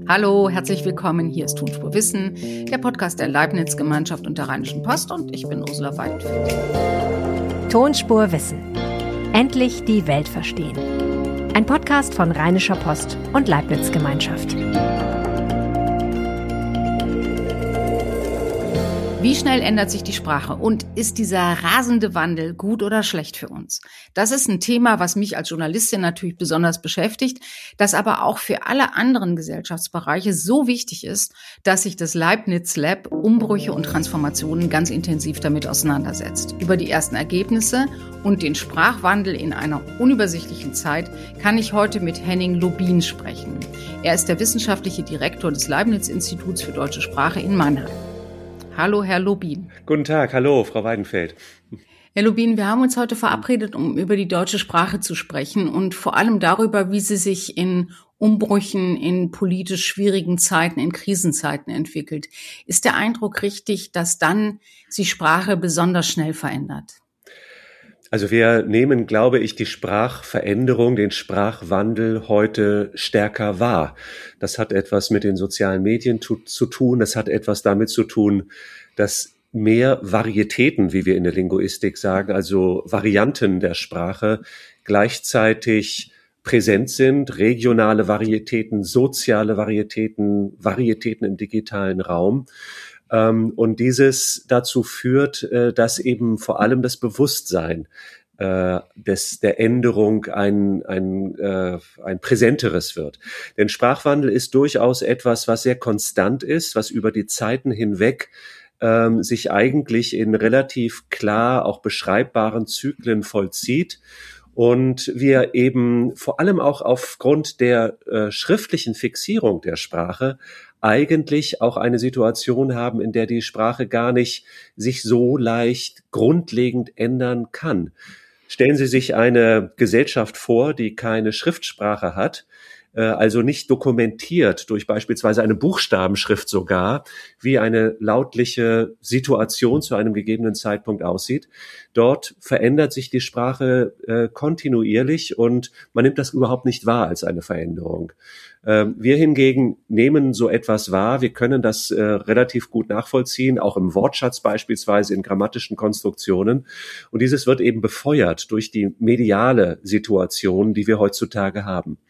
Hallo, herzlich willkommen. Hier ist Tonspur Wissen, der Podcast der Leibniz-Gemeinschaft und der Rheinischen Post, und ich bin Ursula Weidenfeld. Tonspur Wissen. Endlich die Welt verstehen. Ein Podcast von Rheinischer Post und Leibniz-Gemeinschaft. Wie schnell ändert sich die Sprache und ist dieser rasende Wandel gut oder schlecht für uns? Das ist ein Thema, was mich als Journalistin natürlich besonders beschäftigt, das aber auch für alle anderen Gesellschaftsbereiche so wichtig ist, dass sich das Leibniz Lab Umbrüche und Transformationen ganz intensiv damit auseinandersetzt. Über die ersten Ergebnisse und den Sprachwandel in einer unübersichtlichen Zeit kann ich heute mit Henning Lobin sprechen. Er ist der wissenschaftliche Direktor des Leibniz-Instituts für Deutsche Sprache in Mannheim. Hallo, Herr Lobin. Guten Tag, hallo, Frau Weidenfeld. Herr Lobin, wir haben uns heute verabredet, um über die deutsche Sprache zu sprechen und vor allem darüber, wie sie sich in Umbrüchen, in politisch schwierigen Zeiten, in Krisenzeiten entwickelt. Ist der Eindruck richtig, dass dann sich Sprache besonders schnell verändert? Also wir nehmen, glaube ich, die Sprachveränderung, den Sprachwandel heute stärker wahr. Das hat etwas mit den sozialen Medien zu tun. Das hat etwas damit zu tun, dass mehr Varietäten, wie wir in der Linguistik sagen, also Varianten der Sprache, gleichzeitig präsent sind. Regionale Varietäten, soziale Varietäten, Varietäten im digitalen Raum. Und dieses dazu führt, dass eben vor allem das Bewusstsein der Änderung ein präsenteres wird. Denn Sprachwandel ist durchaus etwas, was sehr konstant ist, was über die Zeiten hinweg sich eigentlich in relativ klar auch beschreibbaren Zyklen vollzieht. Und wir eben vor allem auch aufgrund der schriftlichen Fixierung der Sprache eigentlich auch eine Situation haben, in der die Sprache gar nicht sich so leicht grundlegend ändern kann. Stellen Sie sich eine Gesellschaft vor, die keine Schriftsprache hat, also nicht dokumentiert durch beispielsweise eine Buchstabenschrift sogar, wie eine lautliche Situation zu einem gegebenen Zeitpunkt aussieht. Dort verändert sich die Sprache kontinuierlich und man nimmt das überhaupt nicht wahr als eine Veränderung. Wir hingegen nehmen so etwas wahr. Wir können das relativ gut nachvollziehen, auch im Wortschatz beispielsweise, in grammatischen Konstruktionen. Und dieses wird eben befeuert durch die mediale Situation, die wir heutzutage haben.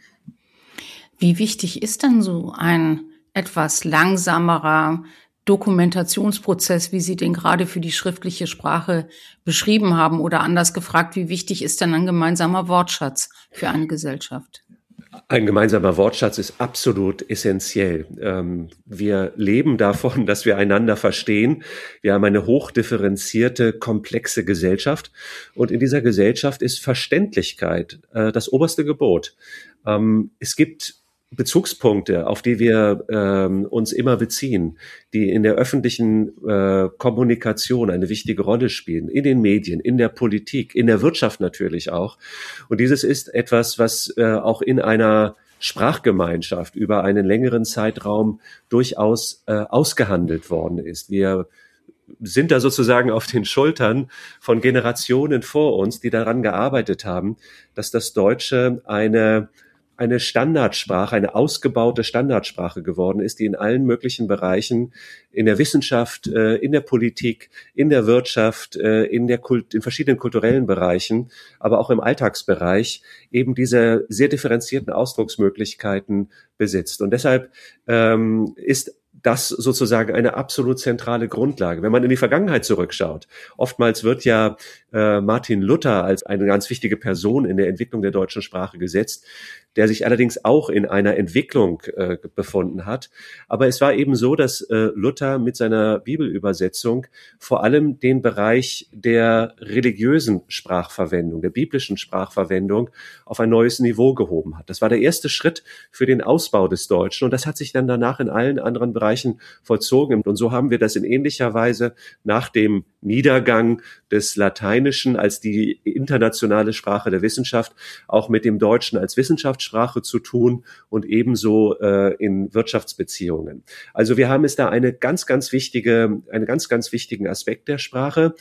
Wie wichtig ist denn so ein etwas langsamerer Dokumentationsprozess, wie Sie den gerade für die schriftliche Sprache beschrieben haben? Oder anders gefragt, wie wichtig ist denn ein gemeinsamer Wortschatz für eine Gesellschaft? Ein gemeinsamer Wortschatz ist absolut essentiell. Wir leben davon, dass wir einander verstehen. Wir haben eine hochdifferenzierte, komplexe Gesellschaft. Und in dieser Gesellschaft ist Verständlichkeit das oberste Gebot. Es gibt Bezugspunkte, auf die wir uns immer beziehen, die in der öffentlichen Kommunikation eine wichtige Rolle spielen, in den Medien, in der Politik, in der Wirtschaft natürlich auch. Und dieses ist etwas, was auch in einer Sprachgemeinschaft über einen längeren Zeitraum durchaus ausgehandelt worden ist. Wir sind da sozusagen auf den Schultern von Generationen vor uns, die daran gearbeitet haben, dass das Deutsche eine Standardsprache, eine ausgebaute Standardsprache geworden ist, die in allen möglichen Bereichen, in der Wissenschaft, in der Politik, in der Wirtschaft, in verschiedenen kulturellen Bereichen, aber auch im Alltagsbereich eben diese sehr differenzierten Ausdrucksmöglichkeiten besitzt. Und deshalb ist das sozusagen eine absolut zentrale Grundlage. Wenn man in die Vergangenheit zurückschaut, oftmals wird ja Martin Luther als eine ganz wichtige Person in der Entwicklung der deutschen Sprache gesetzt, der sich allerdings auch in einer Entwicklung befunden hat. Aber es war eben so, dass Luther mit seiner Bibelübersetzung vor allem den Bereich der religiösen Sprachverwendung, der biblischen Sprachverwendung auf ein neues Niveau gehoben hat. Das war der erste Schritt für den Ausbau des Deutschen und das hat sich dann danach in allen anderen Bereichen vollzogen. Und so haben wir das in ähnlicher Weise nach dem Niedergang des Lateinischen als die internationale Sprache der Wissenschaft auch mit dem Deutschen als Wissenschaftssprache zu tun und ebenso in Wirtschaftsbeziehungen. Also wir haben es da einen ganz, ganz wichtigen Aspekt der Sprache.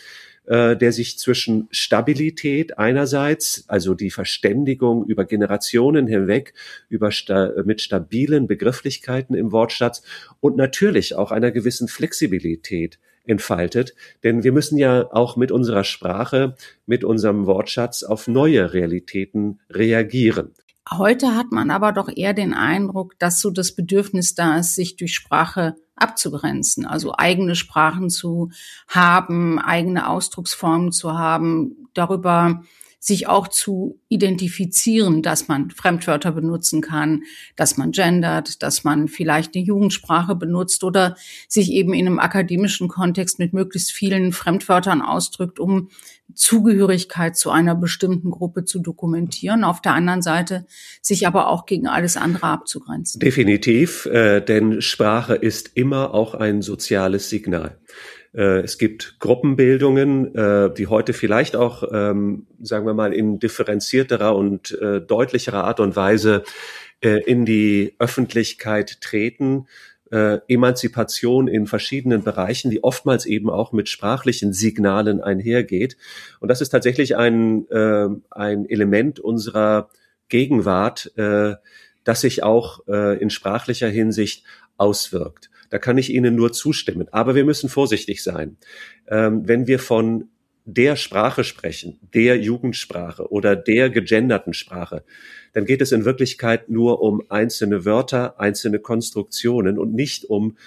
der sich zwischen Stabilität einerseits, also die Verständigung über Generationen hinweg, mit stabilen Begrifflichkeiten im Wortschatz und natürlich auch einer gewissen Flexibilität entfaltet. Denn wir müssen ja auch mit unserer Sprache, mit unserem Wortschatz auf neue Realitäten reagieren. Heute hat man aber doch eher den Eindruck, dass so das Bedürfnis da ist, sich durch Sprache abzugrenzen, also eigene Sprachen zu haben, eigene Ausdrucksformen zu haben, darüber sich auch zu identifizieren, dass man Fremdwörter benutzen kann, dass man gendert, dass man vielleicht eine Jugendsprache benutzt oder sich eben in einem akademischen Kontext mit möglichst vielen Fremdwörtern ausdrückt, um Zugehörigkeit zu einer bestimmten Gruppe zu dokumentieren. Auf der anderen Seite sich aber auch gegen alles andere abzugrenzen. Definitiv, denn Sprache ist immer auch ein soziales Signal. Es gibt Gruppenbildungen, die heute vielleicht auch, sagen wir mal, in differenzierterer und deutlicherer Art und Weise in die Öffentlichkeit treten. Emanzipation in verschiedenen Bereichen, die oftmals eben auch mit sprachlichen Signalen einhergeht. Und das ist tatsächlich ein Element unserer Gegenwart, das sich auch in sprachlicher Hinsicht auswirkt. Da kann ich Ihnen nur zustimmen. Aber wir müssen vorsichtig sein. Wenn wir von der Sprache sprechen, der Jugendsprache oder der gegenderten Sprache, dann geht es in Wirklichkeit nur um einzelne Wörter, einzelne Konstruktionen und nicht um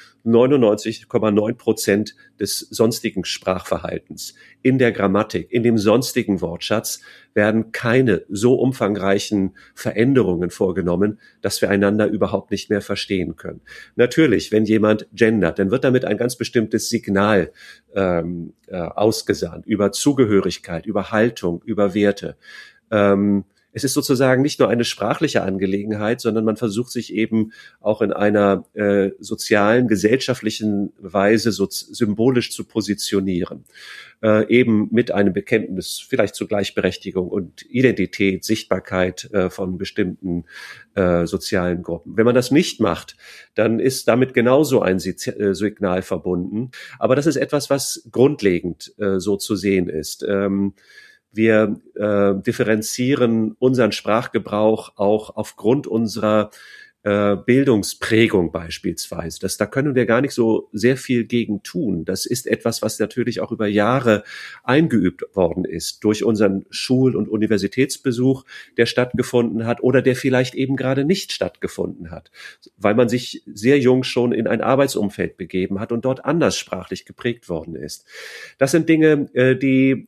99,9% des sonstigen Sprachverhaltens. In der Grammatik, in dem sonstigen Wortschatz werden keine so umfangreichen Veränderungen vorgenommen, dass wir einander überhaupt nicht mehr verstehen können. Natürlich, wenn jemand gendert, dann wird damit ein ganz bestimmtes Signal ausgesandt über Zugehörigkeit, über Haltung, über Werte. Es ist sozusagen nicht nur eine sprachliche Angelegenheit, sondern man versucht sich eben auch in einer sozialen, gesellschaftlichen Weise symbolisch zu positionieren. Eben mit einem Bekenntnis vielleicht zu Gleichberechtigung und Identität, Sichtbarkeit von bestimmten sozialen Gruppen. Wenn man das nicht macht, dann ist damit genauso ein Signal verbunden. Aber das ist etwas, was grundlegend so zu sehen ist. Wir differenzieren unseren Sprachgebrauch auch aufgrund unserer Bildungsprägung beispielsweise. Da können wir gar nicht so sehr viel gegen tun. Das ist etwas, was natürlich auch über Jahre eingeübt worden ist durch unseren Schul- und Universitätsbesuch, der stattgefunden hat oder der vielleicht eben gerade nicht stattgefunden hat, weil man sich sehr jung schon in ein Arbeitsumfeld begeben hat und dort anders sprachlich geprägt worden ist. Das sind Dinge, die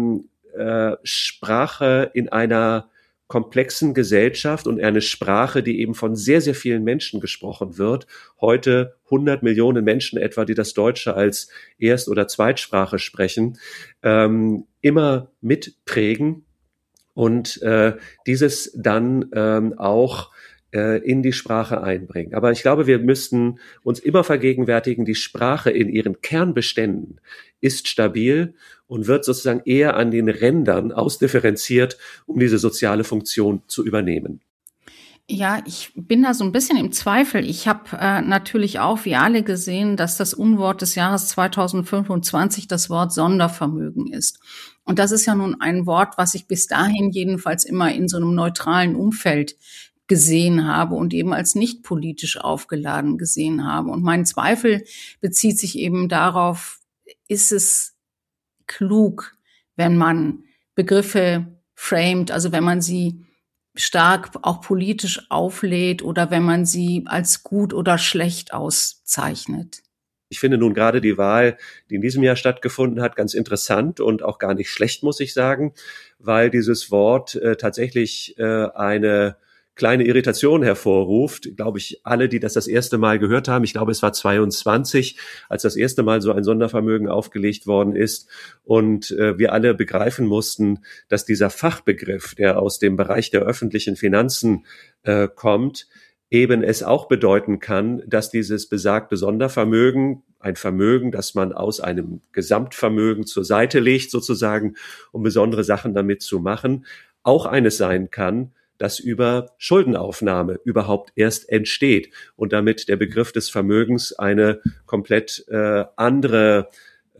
Sprache in einer komplexen Gesellschaft und eine Sprache, die eben von sehr, sehr vielen Menschen gesprochen wird. Heute 100 Millionen Menschen etwa, die das Deutsche als Erst- oder Zweitsprache sprechen, immer mitprägen und dieses dann auch in die Sprache einbringen. Aber ich glaube, wir müssten uns immer vergegenwärtigen, die Sprache in ihren Kernbeständen ist stabil und wird sozusagen eher an den Rändern ausdifferenziert, um diese soziale Funktion zu übernehmen. Ja, ich bin da so ein bisschen im Zweifel. Ich habe natürlich auch, wie alle, gesehen, dass das Unwort des Jahres 2025 das Wort Sondervermögen ist. Und das ist ja nun ein Wort, was ich bis dahin jedenfalls immer in so einem neutralen Umfeld gesehen habe und eben als nicht politisch aufgeladen gesehen habe. Und mein Zweifel bezieht sich eben darauf, ist es klug, wenn man Begriffe framet, also wenn man sie stark auch politisch auflädt oder wenn man sie als gut oder schlecht auszeichnet? Ich finde nun gerade die Wahl, die in diesem Jahr stattgefunden hat, ganz interessant und auch gar nicht schlecht, muss ich sagen, weil dieses Wort tatsächlich eine kleine Irritation hervorruft. Glaube ich, alle, die das erste Mal gehört haben, ich glaube, es war 22, als das erste Mal so ein Sondervermögen aufgelegt worden ist und wir alle begreifen mussten, dass dieser Fachbegriff, der aus dem Bereich der öffentlichen Finanzen kommt, eben es auch bedeuten kann, dass dieses besagte Sondervermögen, ein Vermögen, das man aus einem Gesamtvermögen zur Seite legt, sozusagen, um besondere Sachen damit zu machen, auch eines sein kann, das über Schuldenaufnahme überhaupt erst entsteht und damit der Begriff des Vermögens eine komplett andere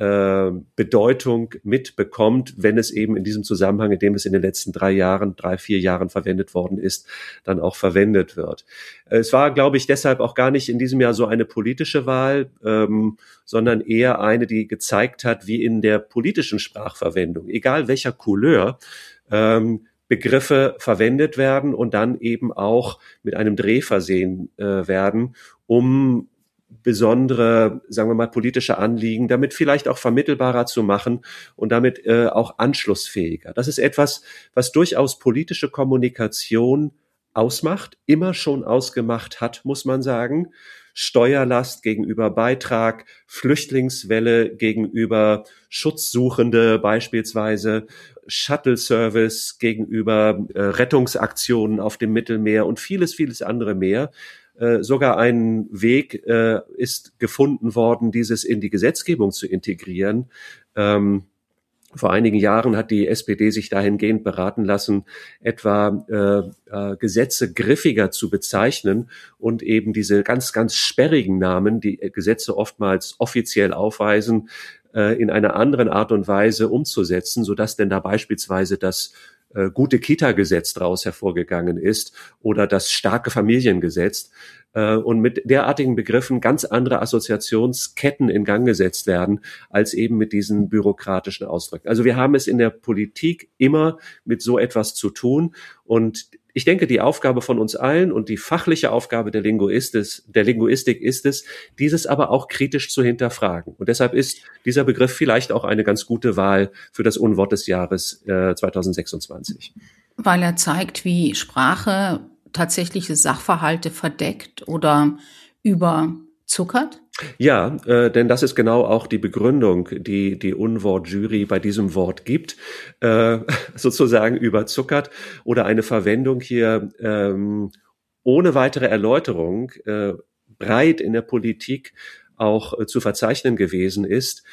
Bedeutung mitbekommt, wenn es eben in diesem Zusammenhang, in dem es in den letzten 4 Jahren verwendet worden ist, dann auch verwendet wird. Es war, glaube ich, deshalb auch gar nicht in diesem Jahr so eine politische Wahl, sondern eher eine, die gezeigt hat, wie in der politischen Sprachverwendung, egal welcher Couleur, Begriffe verwendet werden und dann eben auch mit einem Dreh versehen werden, um besondere, sagen wir mal, politische Anliegen damit vielleicht auch vermittelbarer zu machen und damit auch anschlussfähiger. Das ist etwas, was durchaus politische Kommunikation ausmacht, immer schon ausgemacht hat, muss man sagen. Steuerlast gegenüber Beitrag, Flüchtlingswelle gegenüber Schutzsuchende beispielsweise, Shuttle-Service gegenüber Rettungsaktionen auf dem Mittelmeer und vieles, vieles andere mehr. Sogar ein Weg ist gefunden worden, dieses in die Gesetzgebung zu integrieren. Vor einigen Jahren hat die SPD sich dahingehend beraten lassen, etwa Gesetze griffiger zu bezeichnen und eben diese ganz, ganz sperrigen Namen, die Gesetze oftmals offiziell aufweisen, in einer anderen Art und Weise umzusetzen, sodass denn da beispielsweise das gute Kita-Gesetz daraus hervorgegangen ist oder das starke Familiengesetz und mit derartigen Begriffen ganz andere Assoziationsketten in Gang gesetzt werden, als eben mit diesen bürokratischen Ausdrücken. Also wir haben es in der Politik immer mit so etwas zu tun und ich denke, die Aufgabe von uns allen und die fachliche Aufgabe der Linguistik ist es, dieses aber auch kritisch zu hinterfragen. Und deshalb ist dieser Begriff vielleicht auch eine ganz gute Wahl für das Unwort des Jahres 2026. Weil er zeigt, wie Sprache tatsächliche Sachverhalte verdeckt oder überzuckert? Ja, denn das ist genau auch die Begründung, die die Unwort-Jury bei diesem Wort gibt, sozusagen überzuckert oder eine Verwendung hier ohne weitere Erläuterung breit in der Politik auch zu verzeichnen gewesen ist,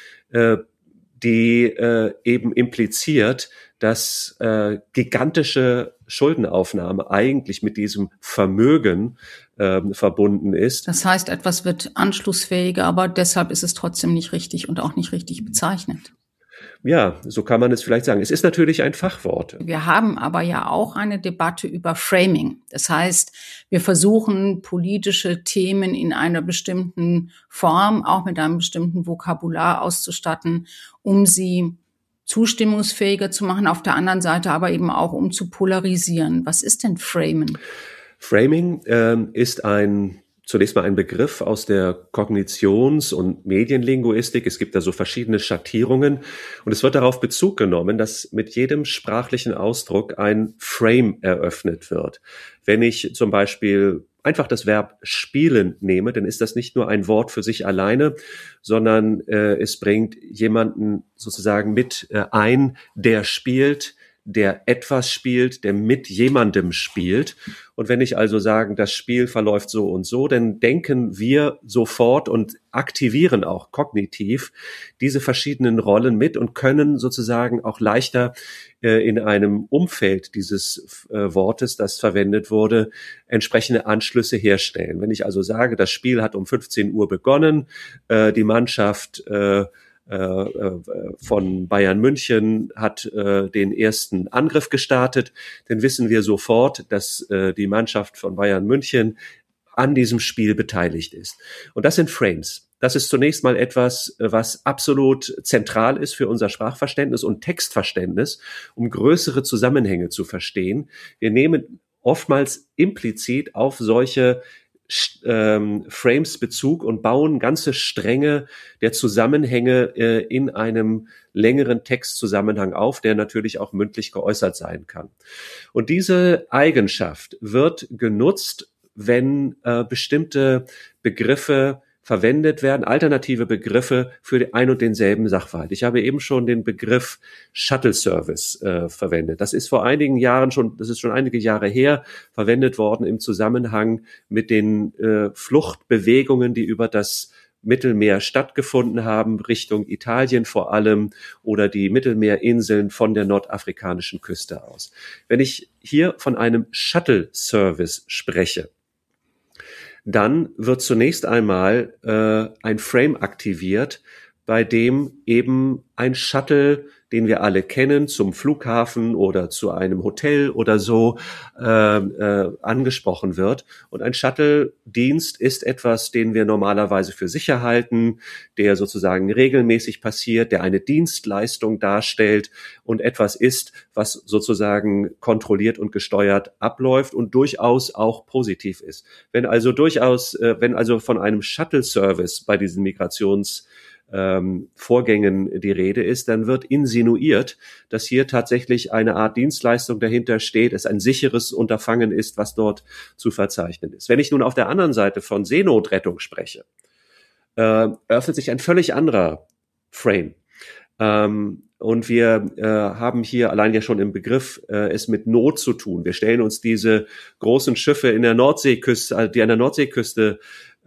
die eben impliziert, dass gigantische Schuldenaufnahme eigentlich mit diesem Vermögen verbunden ist. Das heißt, etwas wird anschlussfähiger, aber deshalb ist es trotzdem nicht richtig und auch nicht richtig bezeichnet. Ja, so kann man es vielleicht sagen. Es ist natürlich ein Fachwort. Wir haben aber ja auch eine Debatte über Framing. Das heißt, wir versuchen, politische Themen in einer bestimmten Form, auch mit einem bestimmten Vokabular auszustatten, um sie zustimmungsfähiger zu machen, auf der anderen Seite aber eben auch, um zu polarisieren. Was ist denn Framen? Framing ist zunächst mal ein Begriff aus der Kognitions- und Medienlinguistik. Es gibt da so verschiedene Schattierungen und es wird darauf Bezug genommen, dass mit jedem sprachlichen Ausdruck ein Frame eröffnet wird. Wenn ich zum Beispiel einfach das Verb spielen nehme, dann ist das nicht nur ein Wort für sich alleine, sondern es bringt jemanden sozusagen mit ein, der spielt, der etwas spielt, der mit jemandem spielt. Und wenn ich also sage, das Spiel verläuft so und so, dann denken wir sofort und aktivieren auch kognitiv diese verschiedenen Rollen mit und können sozusagen auch leichter in einem Umfeld dieses Wortes, das verwendet wurde, entsprechende Anschlüsse herstellen. Wenn ich also sage, das Spiel hat um 15 Uhr begonnen, die Mannschaft von Bayern München hat den ersten Angriff gestartet, dann wissen wir sofort, dass die Mannschaft von Bayern München an diesem Spiel beteiligt ist. Und das sind Frames. Das ist zunächst mal etwas, was absolut zentral ist für unser Sprachverständnis und Textverständnis, um größere Zusammenhänge zu verstehen. Wir nehmen oftmals implizit auf solche Frames Bezug und bauen ganze Stränge der Zusammenhänge in einem längeren Textzusammenhang auf, der natürlich auch mündlich geäußert sein kann. Und diese Eigenschaft wird genutzt, wenn bestimmte Begriffe verwendet werden, alternative Begriffe für ein und denselben Sachverhalt. Ich habe eben schon den Begriff Shuttle Service verwendet. Das ist vor einigen Jahren schon, das ist schon einige Jahre her, verwendet worden im Zusammenhang mit den Fluchtbewegungen, die über das Mittelmeer stattgefunden haben, Richtung Italien vor allem oder die Mittelmeerinseln von der nordafrikanischen Küste aus. Wenn ich hier von einem Shuttle Service spreche, dann wird zunächst einmal ein Frame aktiviert, bei dem eben ein Shuttle, den wir alle kennen, zum Flughafen oder zu einem Hotel oder so angesprochen wird. Und ein Shuttle-Dienst ist etwas, den wir normalerweise für sicher halten, der sozusagen regelmäßig passiert, der eine Dienstleistung darstellt und etwas ist, was sozusagen kontrolliert und gesteuert abläuft und durchaus auch positiv ist. Wenn also von einem Shuttle-Service bei diesen Vorgängen die Rede ist, dann wird insinuiert, dass hier tatsächlich eine Art Dienstleistung dahinter steht, es ein sicheres Unterfangen ist, was dort zu verzeichnen ist. Wenn ich nun auf der anderen Seite von Seenotrettung spreche, öffnet sich ein völlig anderer Frame. Und wir haben hier allein ja schon im Begriff es mit Not zu tun. Wir stellen uns diese großen Schiffe in der Nordseeküste, die an der Nordseeküste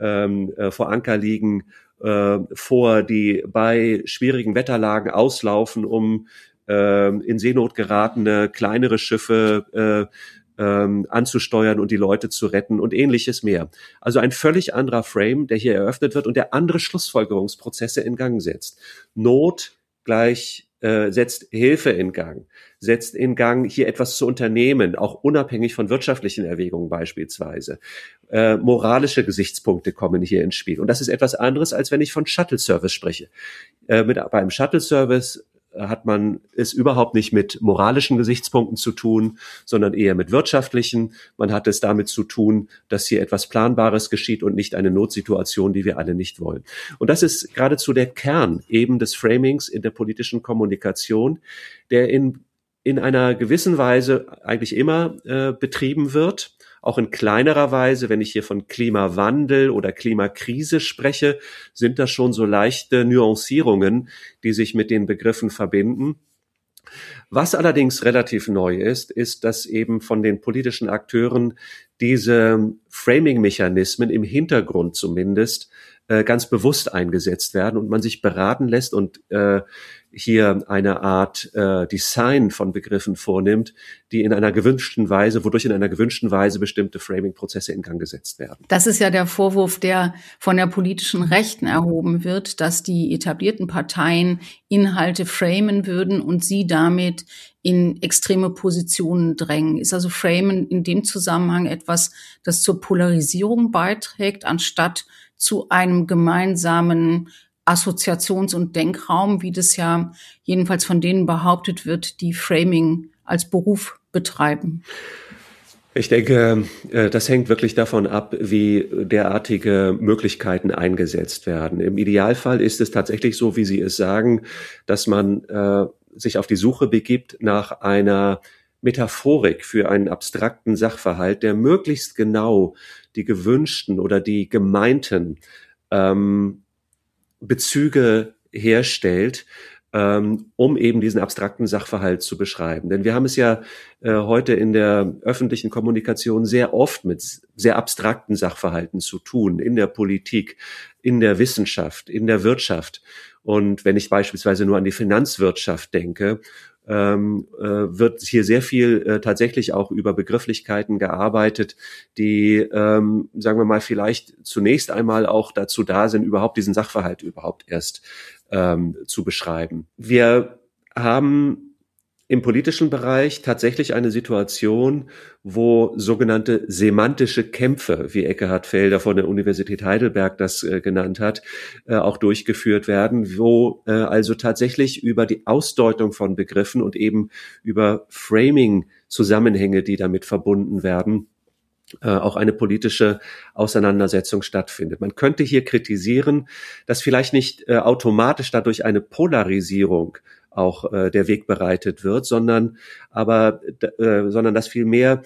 vor Anker liegen, vor, die bei schwierigen Wetterlagen auslaufen, um in Seenot geratene kleinere Schiffe anzusteuern und die Leute zu retten und ähnliches mehr. Also ein völlig anderer Frame, der hier eröffnet wird und der andere Schlussfolgerungsprozesse in Gang setzt. Not gleich setzt Hilfe in Gang, setzt in Gang, hier etwas zu unternehmen, auch unabhängig von wirtschaftlichen Erwägungen beispielsweise. Moralische Gesichtspunkte kommen hier ins Spiel. Und das ist etwas anderes, als wenn ich von Shuttle-Service spreche. Beim Shuttle-Service hat man es überhaupt nicht mit moralischen Gesichtspunkten zu tun, sondern eher mit wirtschaftlichen. Man hat es damit zu tun, dass hier etwas Planbares geschieht und nicht eine Notsituation, die wir alle nicht wollen. Und das ist geradezu der Kern eben des Framings in der politischen Kommunikation, der in einer gewissen Weise eigentlich immer betrieben wird. Auch in kleinerer Weise, wenn ich hier von Klimawandel oder Klimakrise spreche, sind das schon so leichte Nuancierungen, die sich mit den Begriffen verbinden. Was allerdings relativ neu ist, ist, dass eben von den politischen Akteuren diese Framing-Mechanismen im Hintergrund zumindest ganz bewusst eingesetzt werden und man sich beraten lässt und hier eine Art Design von Begriffen vornimmt, die wodurch in einer gewünschten Weise bestimmte Framing-Prozesse in Gang gesetzt werden. Das ist ja der Vorwurf, der von der politischen Rechten erhoben wird, dass die etablierten Parteien Inhalte framen würden und sie damit in extreme Positionen drängen. Ist also Framen in dem Zusammenhang etwas, das zur Polarisierung beiträgt, anstatt zu einem gemeinsamen Assoziations- und Denkraum, wie das ja jedenfalls von denen behauptet wird, die Framing als Beruf betreiben? Ich denke, das hängt wirklich davon ab, wie derartige Möglichkeiten eingesetzt werden. Im Idealfall ist es tatsächlich so, wie Sie es sagen, dass man sich auf die Suche begibt nach einer Metaphorik für einen abstrakten Sachverhalt, der möglichst genau die gewünschten oder die gemeinten Bezüge herstellt, um eben diesen abstrakten Sachverhalt zu beschreiben. Denn wir haben es ja heute in der öffentlichen Kommunikation sehr oft mit sehr abstrakten Sachverhalten zu tun, in der Politik, in der Wissenschaft, in der Wirtschaft. Und wenn ich beispielsweise nur an die Finanzwirtschaft denke, wird hier sehr viel tatsächlich auch über Begrifflichkeiten gearbeitet, die, sagen wir mal, vielleicht zunächst einmal auch dazu da sind, überhaupt diesen Sachverhalt überhaupt erst zu beschreiben. Wir haben im politischen Bereich tatsächlich eine Situation, wo sogenannte semantische Kämpfe, wie Ekkehard Felder von der Universität Heidelberg das genannt hat, auch durchgeführt werden, wo also tatsächlich über die Ausdeutung von Begriffen und eben über Framing-Zusammenhänge, die damit verbunden werden, auch eine politische Auseinandersetzung stattfindet. Man könnte hier kritisieren, dass vielleicht nicht automatisch dadurch eine Polarisierung auch der Weg bereitet wird, sondern dass vielmehr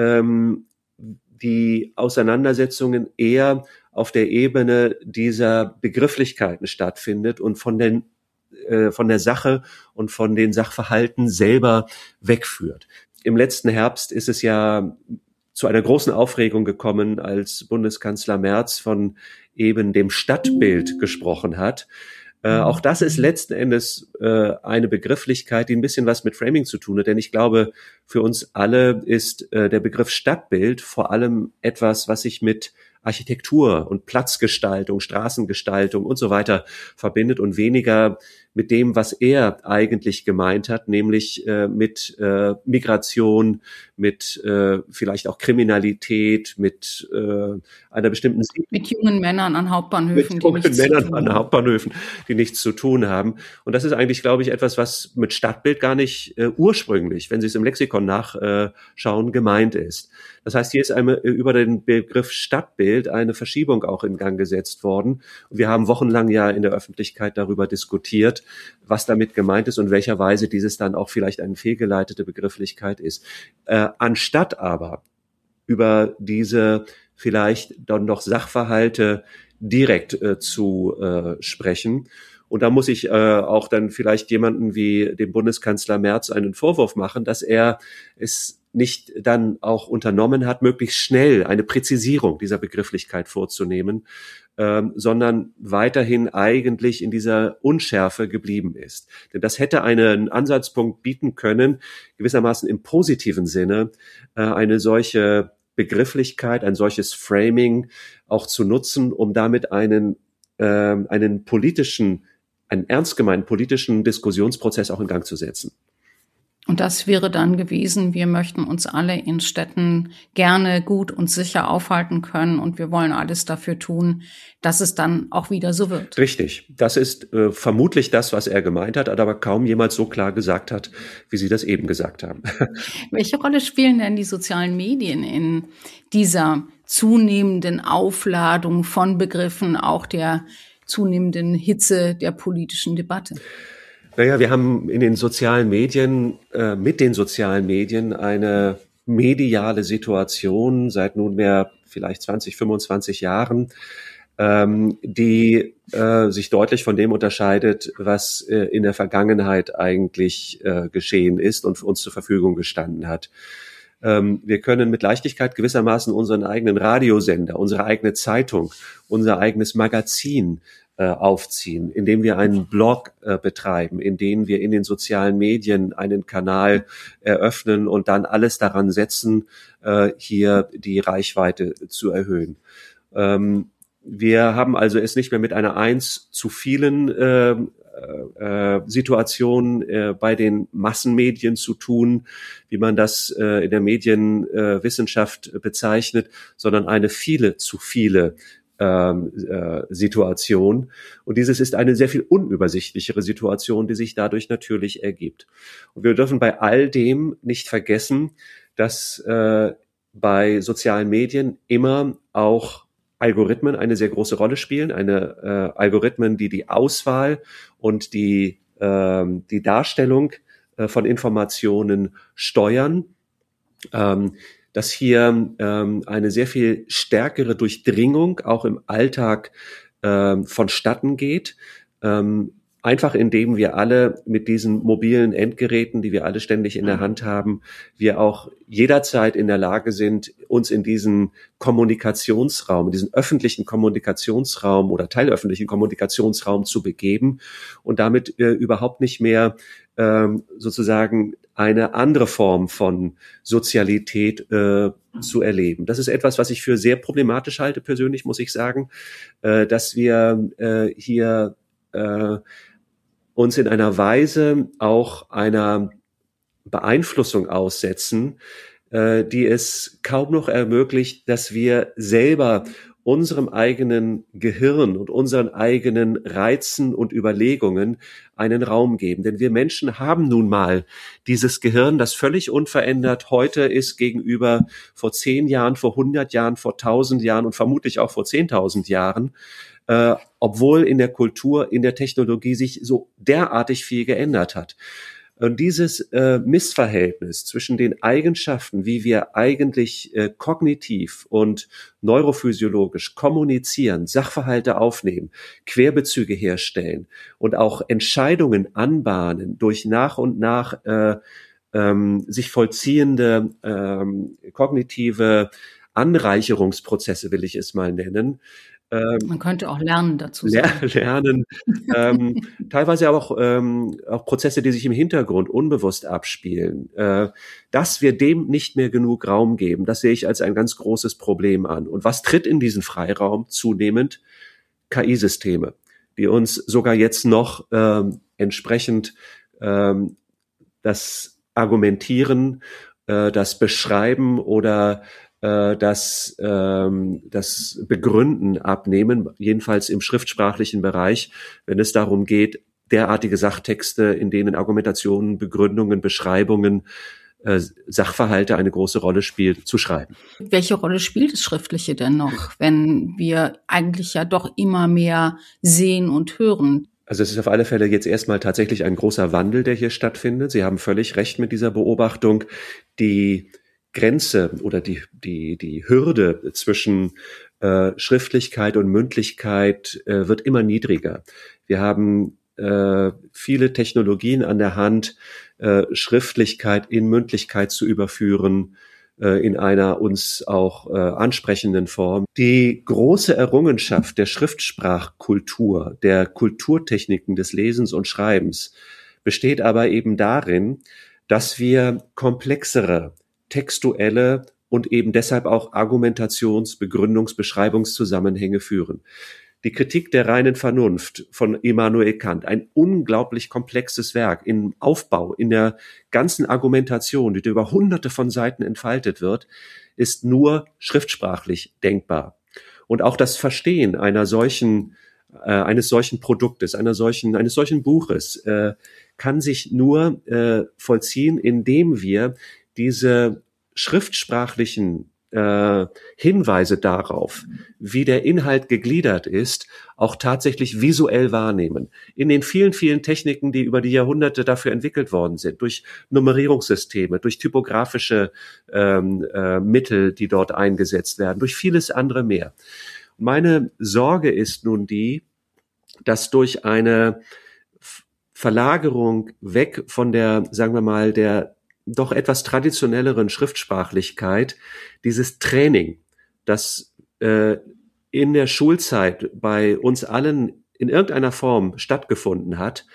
die Auseinandersetzungen eher auf der Ebene dieser Begrifflichkeiten stattfindet und von der Sache und von den Sachverhalten selber wegführt. Im letzten Herbst ist es ja zu einer großen Aufregung gekommen, als Bundeskanzler Merz von eben dem Stadtbild gesprochen hat. Auch das ist letzten Endes eine Begrifflichkeit, die ein bisschen was mit Framing zu tun hat. Denn ich glaube, für uns alle ist der Begriff Stadtbild vor allem etwas, was sich mit Architektur und Platzgestaltung, Straßengestaltung und so weiter verbindet und weniger mit dem, was er eigentlich gemeint hat, nämlich mit Migration, mit vielleicht auch Kriminalität, mit einer bestimmten mit jungen Männern an Hauptbahnhöfen, die nichts zu tun haben. Und das ist eigentlich, glaube ich, etwas, was mit Stadtbild gar nicht ursprünglich, wenn Sie es im Lexikon nachschauen, gemeint ist. Das heißt, hier ist über den Begriff Stadtbild eine Verschiebung auch in Gang gesetzt worden. Und wir haben wochenlang ja in der Öffentlichkeit darüber diskutiert, was damit gemeint ist und welcher Weise dieses dann auch vielleicht eine fehlgeleitete Begrifflichkeit ist. Anstatt aber über diese vielleicht dann doch Sachverhalte direkt zu sprechen. Und da muss ich auch dann vielleicht jemanden wie dem Bundeskanzler Merz einen Vorwurf machen, dass er es nicht dann auch unternommen hat, möglichst schnell eine Präzisierung dieser Begrifflichkeit vorzunehmen, sondern weiterhin eigentlich in dieser Unschärfe geblieben ist. Denn das hätte einen Ansatzpunkt bieten können, gewissermaßen im positiven Sinne, eine solche Begrifflichkeit, ein solches Framing auch zu nutzen, um damit einen ernst gemeinten politischen Diskussionsprozess auch in Gang zu setzen. Und das wäre dann gewesen, wir möchten uns alle in Städten gerne gut und sicher aufhalten können und wir wollen alles dafür tun, dass es dann auch wieder so wird. Richtig. Das ist vermutlich das, was er gemeint hat, aber kaum jemals so klar gesagt hat, wie Sie das eben gesagt haben. Welche Rolle spielen denn die sozialen Medien in dieser zunehmenden Aufladung von Begriffen, auch der zunehmenden Hitze der politischen Debatte? Naja, wir haben in den sozialen Medien, mit den sozialen Medien eine mediale Situation seit nunmehr vielleicht 20, 25 Jahren, die sich deutlich von dem unterscheidet, was in der Vergangenheit eigentlich geschehen ist und für uns zur Verfügung gestanden hat. Wir können mit Leichtigkeit gewissermaßen unseren eigenen Radiosender, unsere eigene Zeitung, unser eigenes Magazin aufziehen, indem wir einen Blog betreiben, indem wir in den sozialen Medien einen Kanal eröffnen und dann alles daran setzen, hier die Reichweite zu erhöhen. Wir haben also es nicht mehr mit einer 1 zu vielen Situation bei den Massenmedien zu tun, wie man das in der Medienwissenschaft bezeichnet, sondern eine viele zu viele Situation. Und dieses ist eine sehr viel unübersichtlichere Situation, die sich dadurch natürlich ergibt. Und wir dürfen bei all dem nicht vergessen, dass bei sozialen Medien immer auch Algorithmen eine sehr große Rolle spielen. Algorithmen, die die Auswahl und die Darstellung von Informationen steuern. Dass hier eine sehr viel stärkere Durchdringung auch im Alltag vonstatten geht. Einfach indem wir alle mit diesen mobilen Endgeräten, die wir alle ständig in der Hand haben, wir auch jederzeit in der Lage sind, uns in diesen Kommunikationsraum, in diesen öffentlichen Kommunikationsraum oder teilöffentlichen Kommunikationsraum zu begeben und damit überhaupt nicht mehr sozusagen eine andere Form von Sozialität zu erleben. Das ist etwas, was ich für sehr problematisch halte, persönlich muss ich sagen, dass wir hier uns in einer Weise auch einer Beeinflussung aussetzen, die es kaum noch ermöglicht, dass wir selber unserem eigenen Gehirn und unseren eigenen Reizen und Überlegungen einen Raum geben. Denn wir Menschen haben nun mal dieses Gehirn, das völlig unverändert heute ist gegenüber vor 10 Jahren, vor 100 Jahren, vor 1000 Jahren und vermutlich auch vor 10.000 Jahren. Obwohl in der Kultur, in der Technologie sich so derartig viel geändert hat. Und dieses Missverhältnis zwischen den Eigenschaften, wie wir eigentlich kognitiv und neurophysiologisch kommunizieren, Sachverhalte aufnehmen, Querbezüge herstellen und auch Entscheidungen anbahnen durch nach und nach sich vollziehende kognitive Anreicherungsprozesse, will ich es mal nennen, Man könnte auch lernen dazu sagen. Lernen, teilweise aber auch Prozesse, die sich im Hintergrund unbewusst abspielen. Dass wir dem nicht mehr genug Raum geben, das sehe ich als ein ganz großes Problem an. Und was tritt in diesen Freiraum zunehmend? KI-Systeme, die uns sogar jetzt noch entsprechend das Argumentieren, das Beschreiben oder das Begründen abnehmen, jedenfalls im schriftsprachlichen Bereich, wenn es darum geht, derartige Sachtexte, in denen Argumentationen, Begründungen, Beschreibungen, Sachverhalte eine große Rolle spielt, zu schreiben. Welche Rolle spielt das Schriftliche denn noch, wenn wir eigentlich ja doch immer mehr sehen und hören? Also es ist auf alle Fälle jetzt erstmal tatsächlich ein großer Wandel, der hier stattfindet. Sie haben völlig recht mit dieser Beobachtung. Die Grenze oder die Hürde zwischen Schriftlichkeit und Mündlichkeit wird immer niedriger. Wir haben viele Technologien an der Hand, Schriftlichkeit in Mündlichkeit zu überführen, in einer uns auch ansprechenden Form. Die große Errungenschaft der Schriftsprachkultur, der Kulturtechniken des Lesens und Schreibens besteht aber eben darin, dass wir komplexere textuelle und eben deshalb auch Argumentations-, Begründungs-, Beschreibungszusammenhänge führen. Die Kritik der reinen Vernunft von Immanuel Kant, ein unglaublich komplexes Werk im Aufbau, in der ganzen Argumentation, die über hunderte von Seiten entfaltet wird, ist nur schriftsprachlich denkbar. Und auch das Verstehen eines solchen Produktes, eines solchen Buches, kann sich nur vollziehen, indem wir diese schriftsprachlichen Hinweise darauf, wie der Inhalt gegliedert ist, auch tatsächlich visuell wahrnehmen. In den vielen, vielen Techniken, die über die Jahrhunderte dafür entwickelt worden sind, durch Nummerierungssysteme, durch typografische Mittel, die dort eingesetzt werden, durch vieles andere mehr. Meine Sorge ist nun die, dass durch eine Verlagerung weg von der, sagen wir mal, der doch etwas traditionelleren Schriftsprachlichkeit, dieses Training, das in der Schulzeit bei uns allen in irgendeiner Form stattgefunden hat,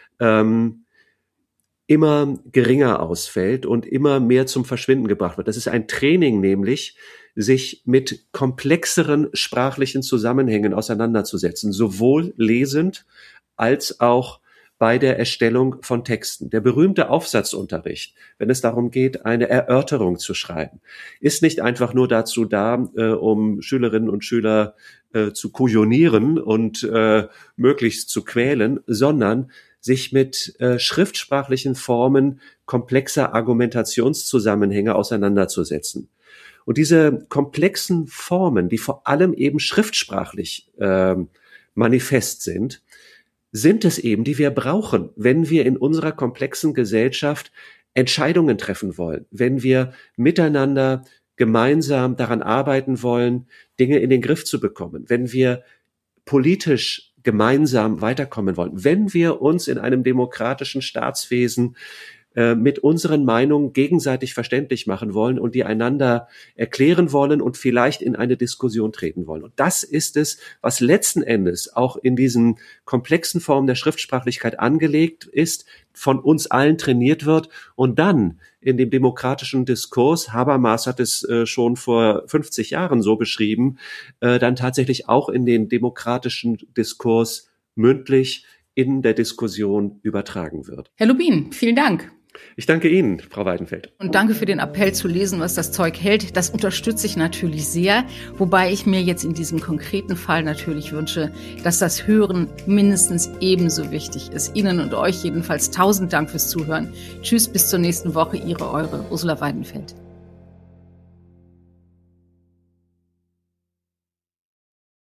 immer geringer ausfällt und immer mehr zum Verschwinden gebracht wird. Das ist ein Training nämlich, sich mit komplexeren sprachlichen Zusammenhängen auseinanderzusetzen, sowohl lesend als auch bei der Erstellung von Texten. Der berühmte Aufsatzunterricht, wenn es darum geht, eine Erörterung zu schreiben, ist nicht einfach nur dazu da, um Schülerinnen und Schüler zu kujonieren und möglichst zu quälen, sondern sich mit schriftsprachlichen Formen komplexer Argumentationszusammenhänge auseinanderzusetzen. Und diese komplexen Formen, die vor allem eben schriftsprachlich manifest sind es eben, die wir brauchen, wenn wir in unserer komplexen Gesellschaft Entscheidungen treffen wollen, wenn wir miteinander gemeinsam daran arbeiten wollen, Dinge in den Griff zu bekommen, wenn wir politisch gemeinsam weiterkommen wollen, wenn wir uns in einem demokratischen Staatswesen mit unseren Meinungen gegenseitig verständlich machen wollen und die einander erklären wollen und vielleicht in eine Diskussion treten wollen. Und das ist es, was letzten Endes auch in diesen komplexen Formen der Schriftsprachlichkeit angelegt ist, von uns allen trainiert wird und dann in dem demokratischen Diskurs, Habermas hat es schon vor 50 Jahren so beschrieben, dann tatsächlich auch in den demokratischen Diskurs mündlich in der Diskussion übertragen wird. Herr Lubin, vielen Dank. Ich danke Ihnen, Frau Weidenfeld. Und danke für den Appell zu lesen, was das Zeug hält. Das unterstütze ich natürlich sehr, wobei ich mir jetzt in diesem konkreten Fall natürlich wünsche, dass das Hören mindestens ebenso wichtig ist. Ihnen und euch jedenfalls 1000 Dank fürs Zuhören. Tschüss, bis zur nächsten Woche. Eure Ursula Weidenfeld.